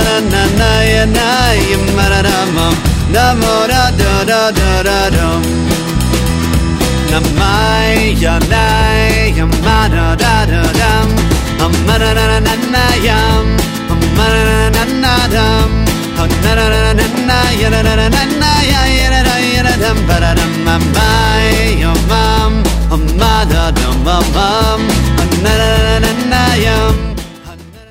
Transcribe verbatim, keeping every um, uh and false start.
na na ya na ya ma da da mum namo da da da da da dum namai ya nai ya ma da da da dum ma da da na na yam ma da da na na dum na na na na na ya na na na na ya ya na ya na dum ba da dum mai ya mum ma da dum mum na na na na yam